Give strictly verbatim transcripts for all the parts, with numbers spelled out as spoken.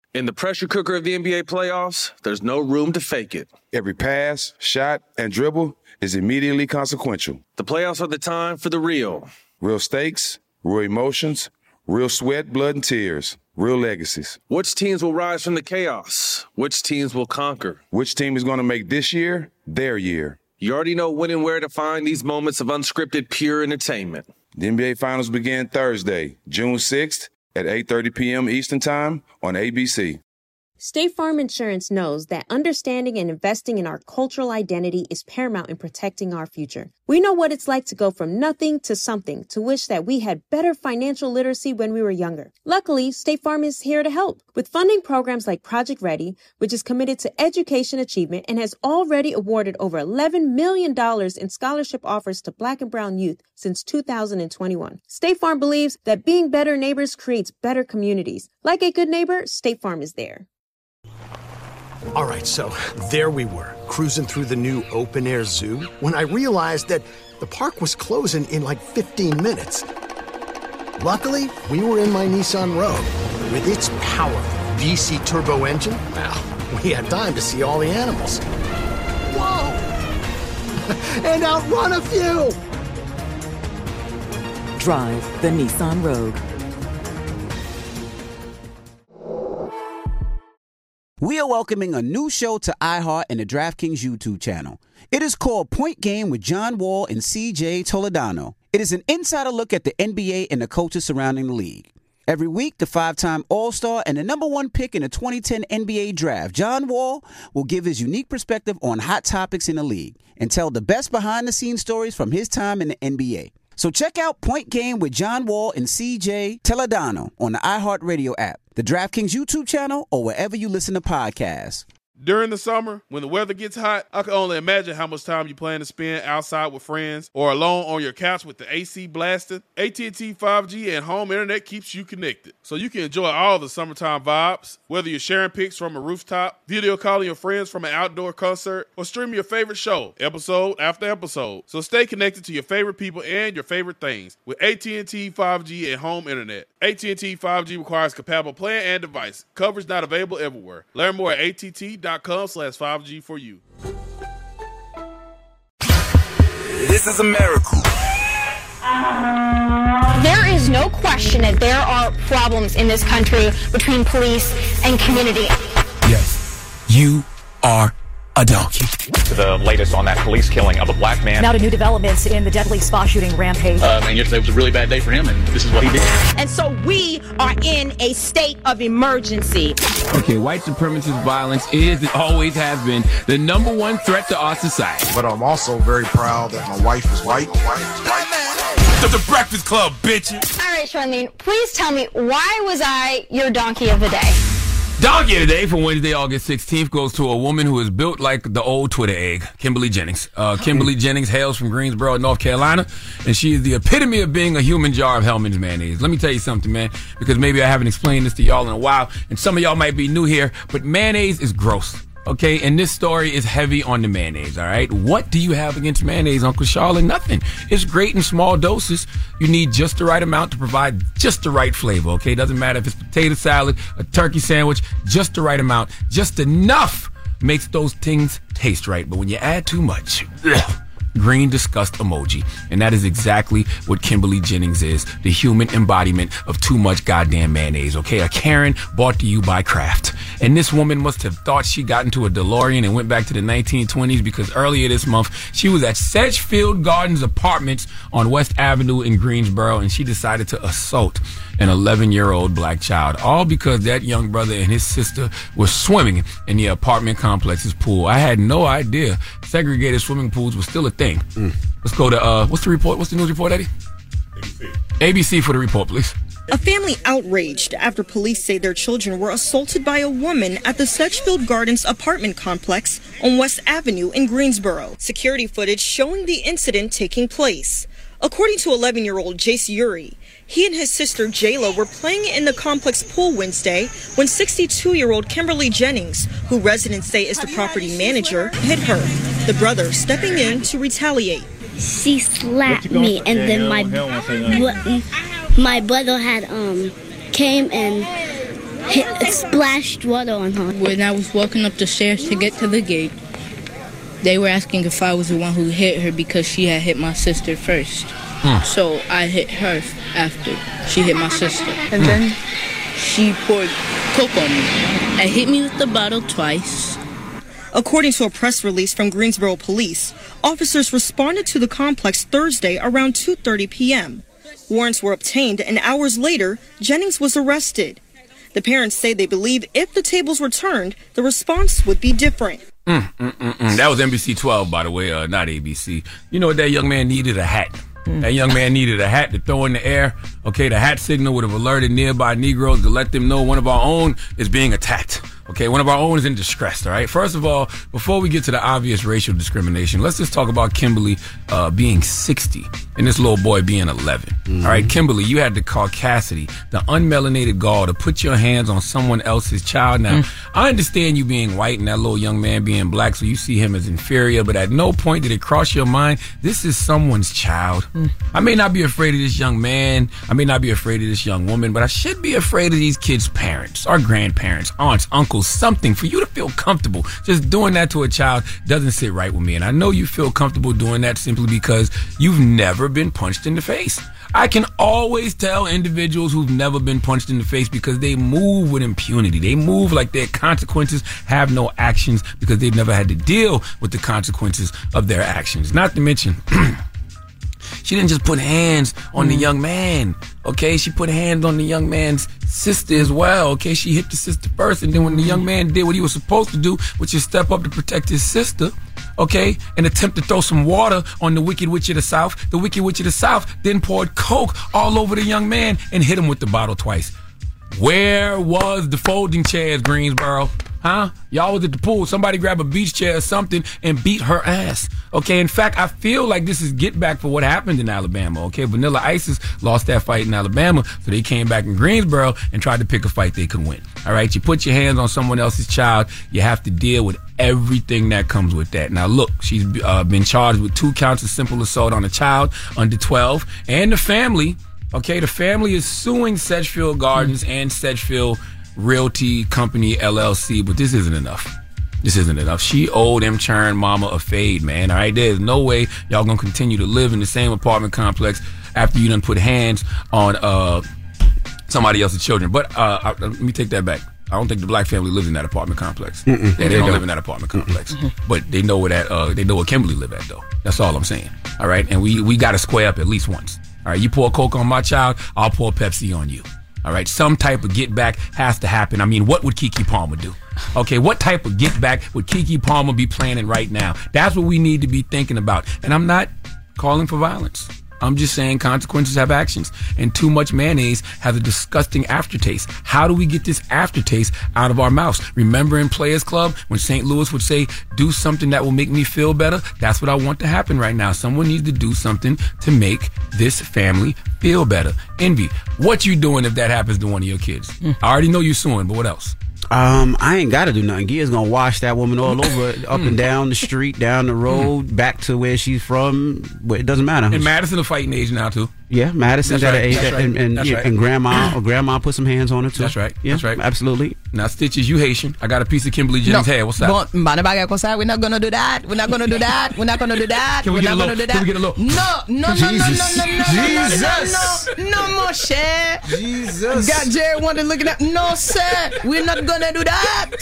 In the pressure cooker of the N B A playoffs, there's no room to fake it. Every pass, shot, and dribble is immediately consequential. The playoffs are the time for the real. Real stakes, real emotions, real sweat, blood, and tears, real legacies. Which teams will rise from the chaos? Which teams will conquer? Which team is going to make this year their year? You already know when and where to find these moments of unscripted, pure entertainment. The N B A Finals begin Thursday, June sixth at eight thirty p.m. Eastern Time on A B C. State Farm Insurance knows that understanding and investing in our cultural identity is paramount in protecting our future. We know what it's like to go from nothing to something, to wish that we had better financial literacy when we were younger. Luckily, State Farm is here to help with funding programs like Project Ready, which is committed to education achievement and has already awarded over eleven million dollars in scholarship offers to Black and Brown youth since two thousand twenty-one. State Farm believes that being better neighbors creates better communities. Like a good neighbor, State Farm is there. All right, so there we were, cruising through the new open-air zoo, when I realized that the park was closing in like fifteen minutes. Luckily, we were in my Nissan Rogue. With its powerful V C turbo engine, well, we had time to see all the animals. Whoa! And outrun a few! Drive the Nissan Rogue. We are welcoming a new show to iHeart and the DraftKings YouTube channel. It is called Point Game with John Wall and C J Toledano. It is an insider look at the N B A and the coaches surrounding the league. Every week, the five-time All-Star and the number one pick in the twenty ten N B A Draft, John Wall, will give his unique perspective on hot topics in the league and tell the best behind-the-scenes stories from his time in the N B A. So check out Point Game with John Wall and C J Toledano on the iHeartRadio app, the DraftKings YouTube channel, or wherever you listen to podcasts. During the summer, when the weather gets hot, I can only imagine how much time you plan to spend outside with friends or alone on your couch with the A C blasted. A T and T five G and home internet keeps you connected, so you can enjoy all the summertime vibes, whether you're sharing pics from a rooftop, video calling your friends from an outdoor concert, or streaming your favorite show, episode after episode. So stay connected to your favorite people and your favorite things with A T and T five G and home internet. A T and T five G requires compatible plan and device. Coverage not available everywhere. Learn more at A T T dot com slash five G for you. This is America. There is no question that there are problems in this country between police and community. Yes, you are a donkey. The latest on that police killing of a black man. Now to new developments in the deadly spa shooting rampage. Um, and yesterday was a really bad day for him, and this is what he did. And so we are in a state of emergency. Okay, white supremacist violence is and always has been the number one threat to our society. But I'm also very proud that my wife is white. white, white. The, the Breakfast Club, bitches. All right, Charlene, please tell me, why was I your donkey of the day? Donkey today for Wednesday, August sixteenth goes to a woman who is built like the old Twitter egg, Kimberly Jennings. Uh, Kimberly Jennings hails from Greensboro, North Carolina, and she is the epitome of being a human jar of Hellman's mayonnaise. Let me tell you something, man, because maybe I haven't explained this to y'all in a while, and some of y'all might be new here, but mayonnaise is gross. Okay, and this story is heavy on the mayonnaise, all right? What do you have against mayonnaise, Uncle Charlotte? Nothing. It's great in small doses. You need just the right amount to provide just the right flavor, okay? Doesn't matter if it's potato salad, a turkey sandwich, just the right amount. Just enough makes those things taste right. But when you add too much, ugh, green disgust emoji. And that is exactly what Kimberly Jennings is, the human embodiment of too much goddamn mayonnaise, okay? A Karen brought to you by Kraft. And this woman must have thought she got into a DeLorean and went back to the nineteen twenties because earlier this month, she was at Sedgefield Gardens Apartments on West Avenue in Greensboro, and she decided to assault an eleven-year-old black child, all because that young brother and his sister were swimming in the apartment complex's pool. I had no idea segregated swimming pools were still a thing. Mm. Let's go to, uh, what's the report? What's the news report, Eddie? A B C. A B C for the report, please. A family outraged after police say their children were assaulted by a woman at the Sedgefield Gardens apartment complex on West Avenue in Greensboro. Security footage showing the incident taking place. According to eleven-year-old Jace Uri, he and his sister Jayla were playing in the complex pool Wednesday when sixty-two-year-old Kimberly Jennings, who residents say is the property manager, hit her, the brother stepping in to retaliate. She slapped me, and then my my brother had um came and hit, splashed water on her. When I was walking up the stairs to get to the gate, they were asking if I was the one who hit her because she had hit my sister first. Mm. So I hit her after she hit my sister. And mm. then she poured Coke on me and hit me with the bottle twice. According to a press release from Greensboro Police, officers responded to the complex Thursday around two thirty p.m. Warrants were obtained, and hours later, Jennings was arrested. The parents say they believe if the tables were turned, the response would be different. Mm, mm, mm, mm. That was N B C twelve, by the way, uh, not A B C. You know what that young man needed? A hat. Mm. That young man needed a hat to throw in the air. Okay, the hat signal would have alerted nearby Negroes to let them know one of our own is being attacked. Okay, one of our own is in distress, all right? First of all, before we get to the obvious racial discrimination, let's just talk about Kimberly uh, being sixty and this little boy being eleven. Mm-hmm. All right, Kimberly, you had the caucasity, the unmelanated gall to put your hands on someone else's child. Now, mm. I understand you being white and that little young man being black, so you see him as inferior, but at no point did it cross your mind, this is someone's child. Mm. I may not be afraid of this young man, I may not be afraid of this young woman, but I should be afraid of these kids' parents, our grandparents, aunts, uncles, something for you to feel comfortable. Just doing that to a child doesn't sit right with me. And I know you feel comfortable doing that simply because you've never been punched in the face. I can always tell individuals who've never been punched in the face because they move with impunity. They move like their consequences have no actions because they've never had to deal with the consequences of their actions. Not to mention, she didn't just put hands on the young man, okay? She put hands on the young man's sister as well, okay? She hit the sister first, and then when the young man did what he was supposed to do, which is step up to protect his sister, okay, and attempt to throw some water on the Wicked Witch of the South, the Wicked Witch of the South then poured Coke all over the young man and hit him with the bottle twice. Where was the folding chairs, Greensboro? Huh? Y'all was at the pool. Somebody grab a beach chair or something and beat her ass. Okay, in fact, I feel like this is get back for what happened in Alabama. Okay, Vanilla Isis lost that fight in Alabama, so they came back in Greensboro and tried to pick a fight they could win. All right, you put your hands on someone else's child, you have to deal with everything that comes with that. Now, look, she's uh, been charged with two counts of simple assault on a child under twelve, and the family. Okay, the family is suing Sedgefield Gardens mm. and Sedgefield Realty Company, L L C, but this isn't enough. This isn't enough. She owed M. Churn mama a fade, man. All right, there's no way y'all gonna continue to live in the same apartment complex after you done put hands on uh, somebody else's children. But uh, I, let me take that back. I don't think the black family lives in that apartment complex. Yeah, they, they don't, don't live in that apartment complex. Mm-hmm. But they know where that uh, they know where Kimberly live at, though. That's all I'm saying. All right, and we we got to square up at least once. All right, you pour Coke on my child, I'll pour Pepsi on you. All right, some type of get back has to happen. I mean, what would Keke Palmer do? Okay, what type of get back would Keke Palmer be planning right now? That's what we need to be thinking about. And I'm not calling for violence. I'm just saying consequences have actions, and too much mayonnaise has a disgusting aftertaste. How do we get this aftertaste out of our mouths? Remember in Players Club when Saint Louis would say, do something that will make me feel better? That's what I want to happen right now. Someone needs to do something to make this family feel better. Envy, what you doing if that happens to one of your kids? Mm. I already know you're suing, but what else? Um, I ain't got to do nothing. Gia's gonna wash that woman all over, up and down the street, down the road, back to where she's from. It doesn't matter. And Madison a fighting age now too. Yeah, Madison's at right. an age, right. and and, yeah, right. and grandma or grandma put some hands on her too. That's right. Yeah, that's right. Absolutely. Now, Stitches, you Haitian. I got a piece of Kimberly Jennings' no, hair. What's that? But, we're not gonna do that. We're not gonna do that. We're not gonna do that. Can we we're get not a little? Gonna do that. Can we get a little? No, no, no, Jesus. no, no, no, no, Jesus. no, no, no, no, more share. Jesus. Got Jerry wanted looking at. No, sir. We're not gonna do that.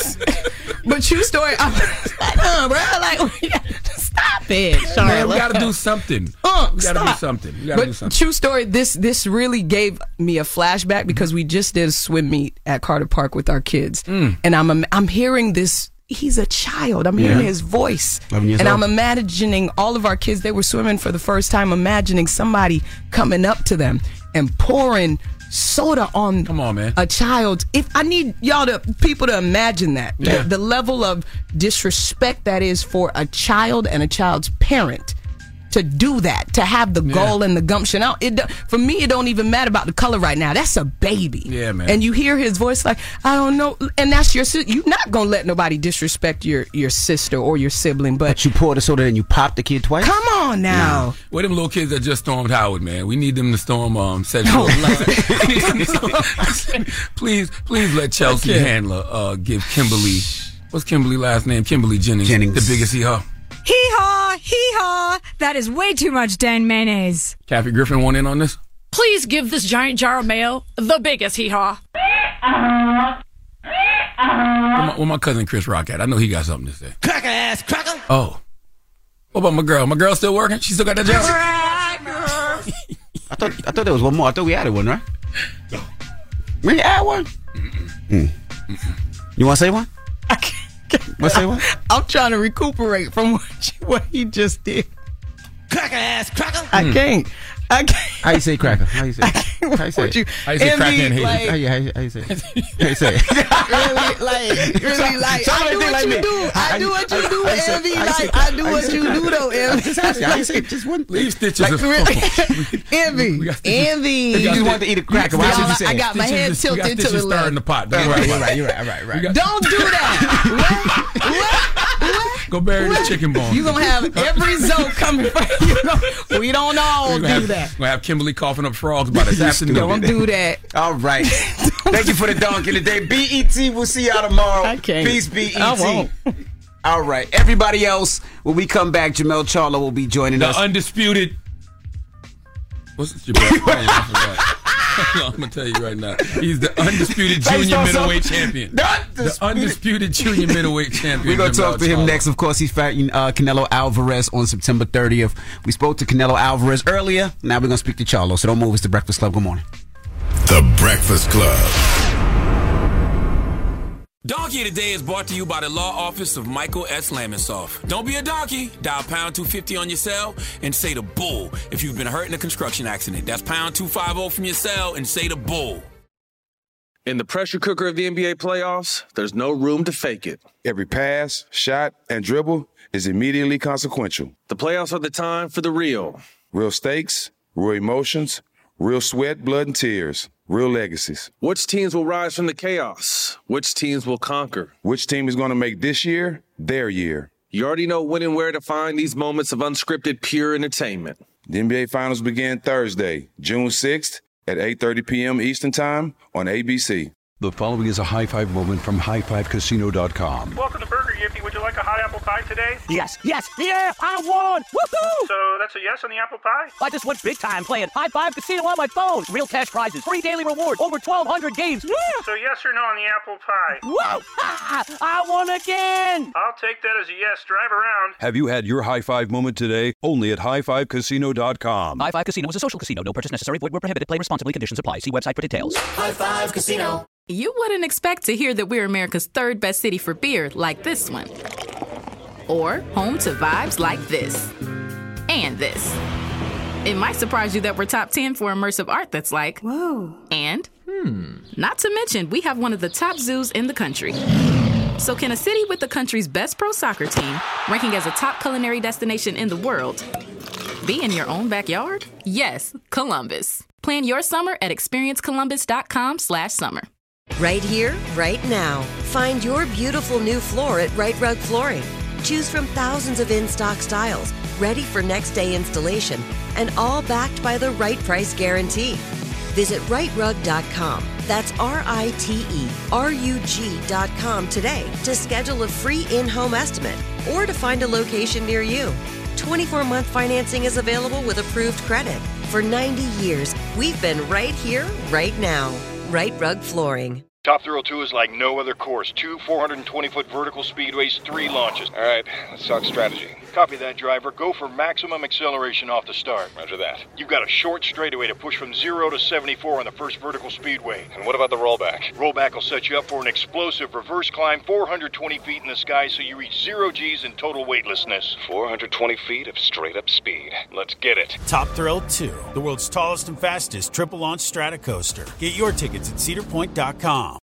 But true story. I'm like, uh, bro, like, stop it, Charlotte. Man, we gotta do something. Uh, we gotta stop. do something. We gotta but do something. True story. This this really gave me a flashback because we just did a swim meet at Carter Park with our kids, mm. and I'm I'm hearing this. He's a child. I'm hearing yeah. his voice, and old. I'm imagining all of our kids. They were swimming for the first time. Imagining somebody coming up to them and pouring soda on, Come on, man. a child. If I need y'all to people to imagine that yeah. the, the level of disrespect that is for a child and a child's parent to do that, to have the yeah. goal and the gumption out. It for me, it don't even matter about the color right now. That's a baby. Yeah, man. And you hear his voice like, I don't know, and that's your sister. You're not gonna let nobody disrespect your your sister or your sibling. But, but you pour the soda and you pop the kid twice. Come on on now. Nah. Where them little kids that just stormed Howard, man? We need them to storm um, Central. Oh, please, please let Chelsea Handler uh, give Kimberly, what's Kimberly's last name? Kimberly Jennings, Jennings. the biggest hee-haw. Hee-haw, hee-haw. That is way too much Dan mayonnaise. Kathy Griffin want in on this? Please give this giant jar of mayo the biggest hee-haw. Where my, where my cousin Chris Rock at? I know he got something to say. Cracker ass cracker. Oh. What about my girl? My girl still working? She still got that job? I thought I thought there was one more. I thought we added one, right? We add one? Mm. You want to say one? I can't. Want to say one? I'm trying to recuperate from what, you, what he just did. Cracker ass cracker. I mm. can't. I can't. How you say cracker? How you say it? How you say it? You, how you say cracker and like, how, you, how, you, how you say it? How you say it? really, like, really, like, I do what like you me. do. I, I do what you I, do, I, Envy. I like, I do what you do, though, Envy. How you say it? Just one. Leave stitches. Like, Envy. Envy. You just want to eat a cracker. Why should you say I got my head tilted to the left. In the pot. You're right. You're right. You're right. Right. Right. Don't do that. What? What? Go bury the chicken bone. You're going to have every zone coming from you. We don't all do have, that. We're going to have Kimberly coughing up frogs by this afternoon. Don't do that. All right. Thank you for the donkey today. B E T, we'll see y'all tomorrow. I can't. Peace, B E T. I won't. All right. Everybody else, when we come back, Jamel Charlo will be joining the us. The undisputed. What's this? Oh, I forgot. I'm going to tell you right now. He's the undisputed junior middleweight champion. The undisputed, the undisputed junior middleweight champion. We're going to talk to him next. Of course, he's fighting uh, Canelo Alvarez on September thirtieth. We spoke to Canelo Alvarez earlier. Now we're going to speak to Charlo. So don't move. It's The Breakfast Club. Good morning. The Breakfast Club. Donkey Today is brought to you by the law office of Michael S. Lamonsoff. Don't be a donkey. Dial pound two fifty on your cell and say the bull if you've been hurt in a construction accident. That's pound two fifty from your cell and say the bull. In the pressure cooker of the N B A playoffs, there's no room to fake it. Every pass, shot, and dribble is immediately consequential. The playoffs are the time for the real. Real stakes, real emotions, real sweat, blood, and tears. Real legacies. Which teams will rise from the chaos? Which teams will conquer? Which team is going to make this year their year? You already know when and where to find these moments of unscripted, pure entertainment. The N B A Finals begin Thursday, June sixth at eight thirty p.m. Eastern Time on A B C. The following is a high five moment from high five casino dot com. Welcome to Burger Yippee. Would you like a hot apple pie today? Yes, yes, yeah, I won! Woohoo! So that's a yes on the apple pie? I just went big time playing High Five Casino on my phone. Real cash prizes, free daily rewards, over twelve hundred games. Yeah. So yes or no on the apple pie? Whoa! I won again! I'll take that as a yes. Drive around. Have you had your high five moment today? Only at high five casino dot com. High Five Casino is a social casino. No purchase necessary. Void where prohibited. Play responsibly. Conditions apply. See website for details. High Five Casino. You wouldn't expect to hear that we're America's third best city for beer like this one. Or home to vibes like this. And this. It might surprise you that we're top ten for immersive art that's like, whoa. And, hmm. Not to mention, we have one of the top zoos in the country. So can a city with the country's best pro soccer team, ranking as a top culinary destination in the world, be in your own backyard? Yes, Columbus. Plan your summer at experience columbus dot com slash summer. Right here, right now. Find your beautiful new floor at Right Rug Flooring. Choose from thousands of in-stock styles, ready for next day installation, and all backed by the right price guarantee. Visit right rug dot com. That's R I T E R U G dot com today to schedule a free in-home estimate or to find a location near you. twenty-four month financing is available with approved credit. For ninety years, we've been right here, right now. Right Rug Flooring. Top Thrill two is like no other course. Two four hundred twenty foot vertical speedways, three launches. All right, let's talk strategy. Copy that, driver. Go for maximum acceleration off the start. Roger that. You've got a short straightaway to push from zero to seventy-four on the first vertical speedway. And what about the rollback? Rollback will set you up for an explosive reverse climb four hundred twenty feet in the sky so you reach zero G's in total weightlessness. four hundred twenty feet of straight-up speed. Let's get it. Top Thrill two, the world's tallest and fastest triple-launch strata coaster. Get your tickets at cedar point dot com.